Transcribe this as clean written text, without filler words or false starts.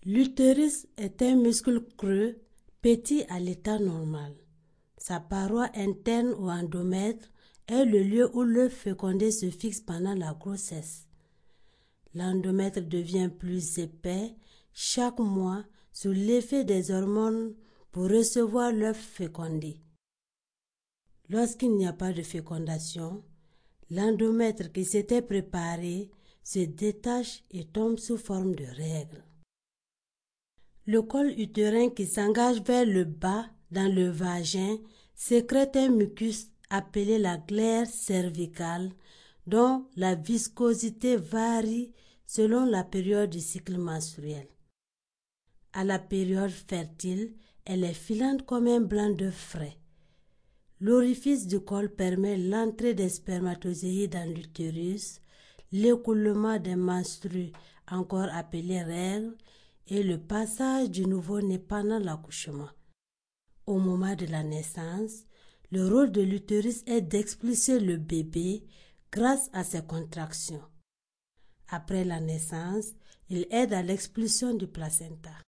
L'utérus est un muscle creux, petit à l'état normal. Sa paroi interne ou endomètre est le lieu où l'œuf fécondé se fixe pendant la grossesse. L'endomètre devient plus épais chaque mois sous l'effet des hormones pour recevoir l'œuf fécondé. Lorsqu'il n'y a pas de fécondation, l'endomètre qui s'était préparé se détache et tombe sous forme de règles. Le col utérin qui s'engage vers le bas dans le vagin sécrète un mucus appelé la glaire cervicale dont la viscosité varie selon la période du cycle menstruel. À la période fertile, elle est filante comme un blanc d'œuf frais. L'orifice du col permet l'entrée des spermatozoïdes dans l'utérus, l'écoulement des menstrues, encore appelées règles, et le passage du nouveau-né pendant l'accouchement. Au moment de la naissance, le rôle de l'utérus est d'expulser le bébé grâce à ses contractions. Après la naissance, il aide à l'expulsion du placenta.